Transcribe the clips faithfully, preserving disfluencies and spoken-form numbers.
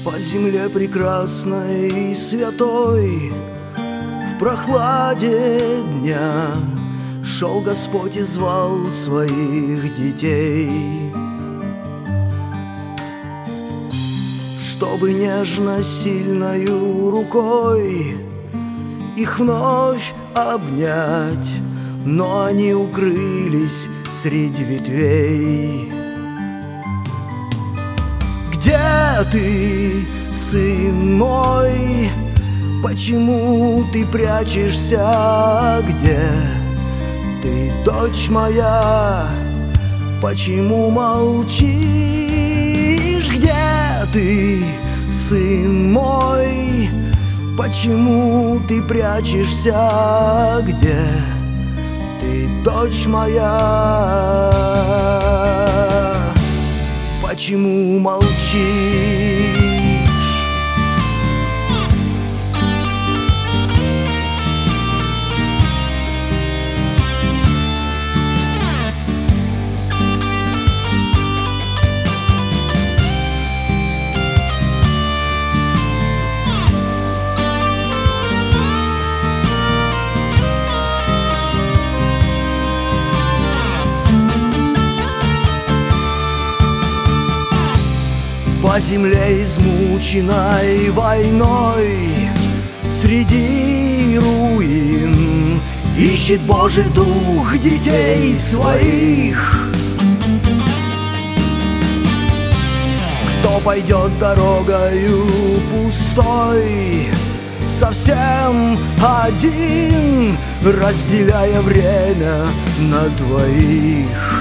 По земле прекрасной и святой в прохладе дня шел Господь и звал своих детей, чтобы нежно сильною рукой их вновь обнять, но они укрылись среди ветвей. Где ты, сын мой? Почему ты прячешься? Где ты, дочь моя? Почему молчишь? Где ты, сын мой? Почему ты прячешься? Где ты, дочь моя? Почему молчишь? По земле, измученной войной, среди руин ищет Божий Дух детей своих. Кто пойдет дорогою пустой, совсем один, разделяя время на двоих?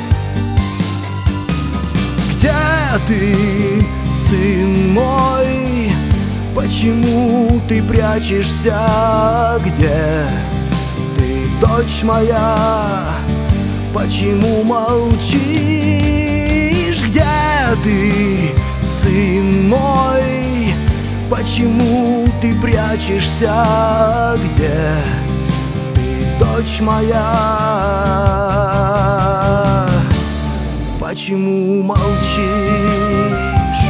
Где ты, сын мой? Почему ты прячешься? Где ты, дочь моя? Почему молчишь? Где ты, сын мой? Почему ты прячешься? Где ты, дочь моя? Почему молчишь?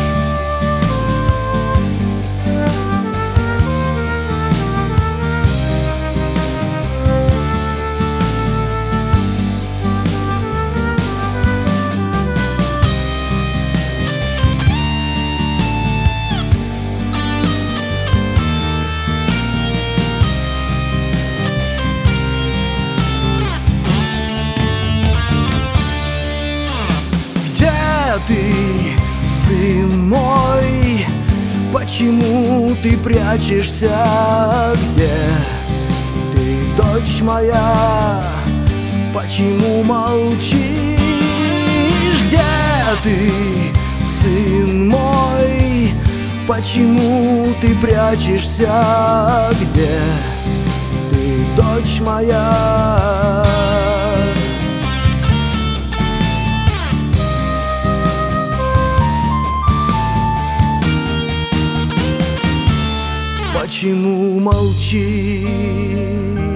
Ты, сын мой, почему ты прячешься? Где ты, дочь моя? Почему молчишь? Где ты, сын мой? Почему ты прячешься? Где ты, дочь моя? Почему молчишь?